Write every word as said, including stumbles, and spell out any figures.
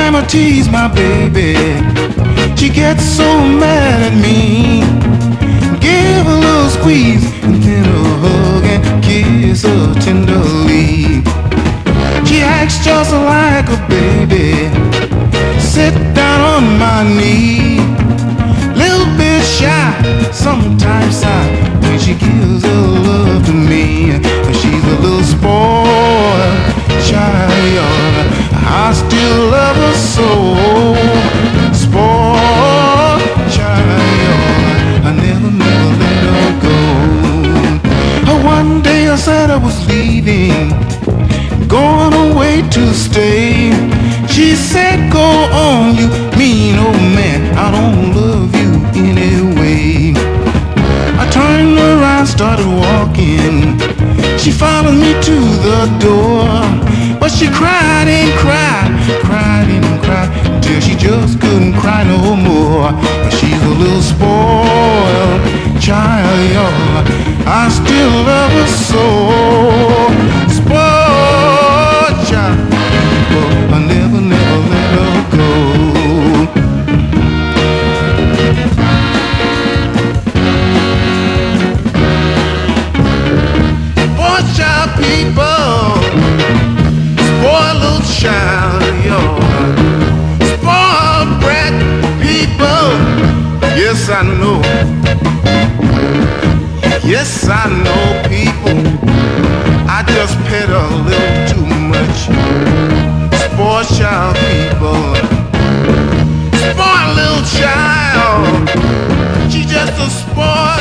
time I tease my baby, she gets so mad at me. Give a little squeeze and then a hug and kiss her tenderly. She acts just like a baby, sit down on my knee. Little bit shy, sometimes shy when she gives her love to me. She's a little spoiled child, I still love her so. Spoiled child, I never, never let her go. One day I said I was leaving, going away to stay. She said, go on, you mean old man, I don't love you anyway. I turned around, started walking. She followed me to the door, but she cried and cried, cried and cried, till she just couldn't cry no more. But she's a little spoiled child, I still love her so. Spoiled child, I never, never let her go. Spoiled child people, spoiled little child, yo. Spoiled brat people, yes I know. Yes, I know people, I just pet a little too much. Spoiled child people, spoiled little child, she just a spoiled